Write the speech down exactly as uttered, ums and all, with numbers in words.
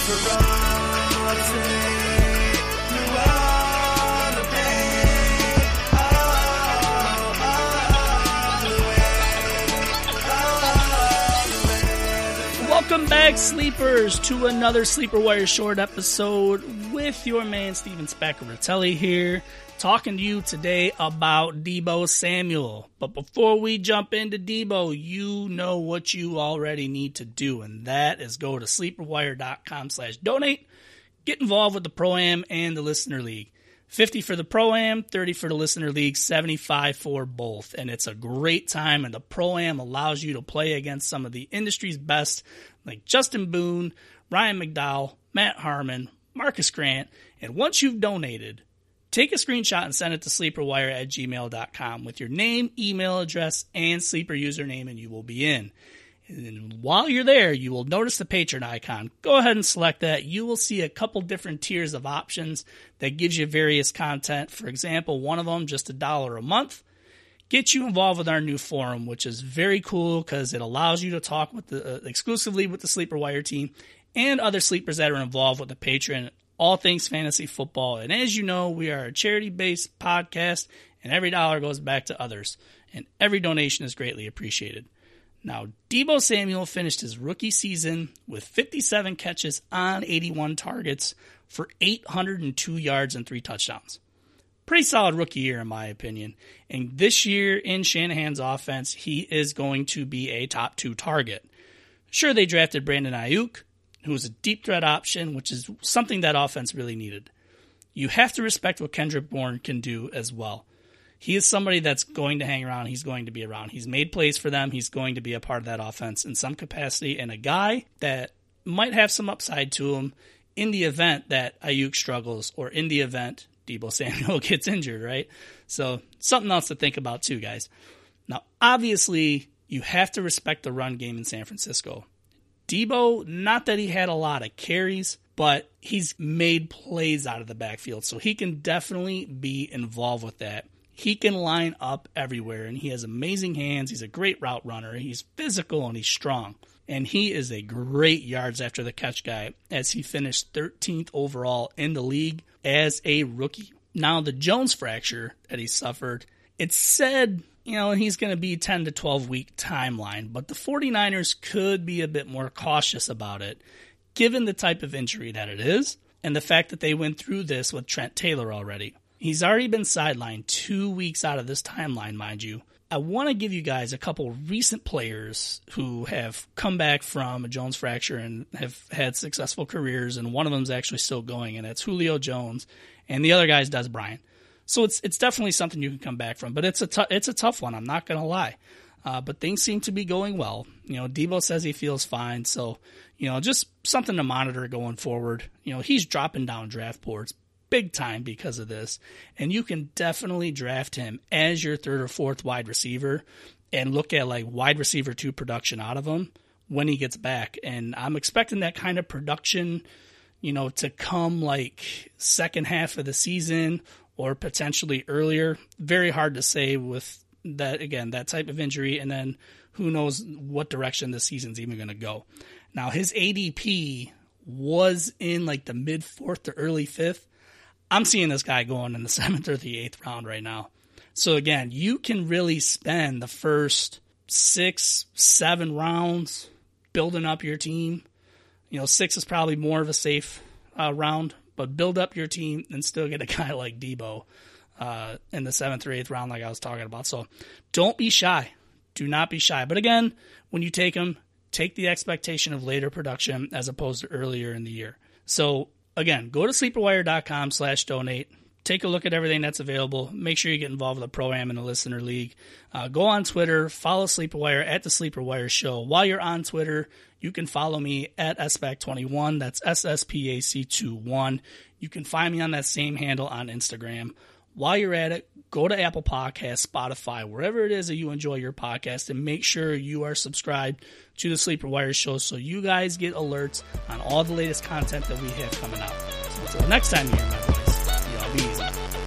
Welcome back, Sleepers, to another Sleeper Wire Short episode with your man, Steven Spaccaratelli here, talking to you today about Deebo Samuel. But before we jump into Deebo, you know what you already need to do, and that is go to sleeperwire.com slash donate. Get involved with the Pro-Am and the Listener League. fifty for the Pro-Am, thirty for the Listener League, seventy-five for both. And it's a great time, and the Pro-Am allows you to play against some of the industry's best, like Justin Boone, Ryan McDowell, Matt Harmon, Marcus Grant. And once you've donated, take a screenshot and send it to sleeperwire at gmail dot com with your name, email address, and Sleeper username, and you will be in. And while you're there, you will notice the Patreon icon. Go ahead and select that. You will see a couple different tiers of options that gives you various content. For example, one of them, just a dollar a month, gets you involved with our new forum, which is very cool because it allows you to talk with the uh, exclusively with the Sleeper Wire team and other sleepers that are involved with the Patreon, all things fantasy football. And as you know, we are a charity-based podcast, and every dollar goes back to others, and every donation is greatly appreciated. Now, Deebo Samuel finished his rookie season with fifty-seven catches on eighty-one targets for eight hundred two yards and three touchdowns. Pretty solid rookie year, in my opinion. And this year in Shanahan's offense, he is going to be a top two target. Sure, they drafted Brandon Ayuk, who was a deep threat option, which is something that offense really needed. You have to respect what Kendrick Bourne can do as well. He is somebody that's going to hang around. He's going to be around. He's made plays for them. He's going to be a part of that offense in some capacity, and a guy that might have some upside to him in the event that Ayuk struggles or in the event Deebo Samuel gets injured, right? So something else to think about too, guys. Now, obviously, you have to respect the run game in San Francisco. Deebo, not that he had a lot of carries, but he's made plays out of the backfield, so he can definitely be involved with that. He can line up everywhere, and he has amazing hands. He's a great route runner. He's physical, and he's strong. And he is a great yards after the catch guy, as he finished thirteenth overall in the league as a rookie. Now, the Jones fracture that he suffered, it's said, you know, he's going to be ten to twelve week timeline, but the 49ers could be a bit more cautious about it, given the type of injury that it is, and the fact that they went through this with Trent Taylor already. He's already been sidelined two weeks out of this timeline, mind you. I want to give you guys a couple recent players who have come back from a Jones fracture and have had successful careers, and one of them is actually still going, and that's Julio Jones, and the other guy is Des Bryant. So it's it's definitely something you can come back from, but it's a t- it's a tough one. I'm not going to lie, uh, but things seem to be going well. You know, Deebo says he feels fine, so you know, just something to monitor going forward. You know, he's dropping down draft boards big time because of this, and you can definitely draft him as your third or fourth wide receiver and look at like wide receiver two production out of him when he gets back. And I'm expecting that kind of production, you know, to come like second half of the season or potentially earlier. Very hard to say with that, again, that type of injury, and then who knows what direction the season's even going to go. Now, his A D P was in like the mid fourth to early fifth. I'm seeing this guy going in the seventh or the eighth round right now. So again, you can really spend the first six, seven rounds building up your team. You know, six is probably more of a safe uh, round, but build up your team and still get a guy like Deebo uh, in the seventh or eighth round like I was talking about. So don't be shy. Do not be shy. But again, when you take him, take the expectation of later production as opposed to earlier in the year. So again, go to sleeperwire.com slash donate. Take a look at everything that's available. Make sure you get involved with the Pro-Am and the Listener League. Uh, go on Twitter. Follow Sleeperwire at the Sleeperwire Show. While you're on Twitter, you can follow me at S P A C twenty-one. That's S S P A C twenty-one. You can find me on that same handle on Instagram. While you're at it, go to Apple Podcasts, Spotify, wherever it is that you enjoy your podcast, and make sure you are subscribed to the Sleeper Wire Show so you guys get alerts on all the latest content that we have coming out. So until next time you hear my voice, y'all be easy.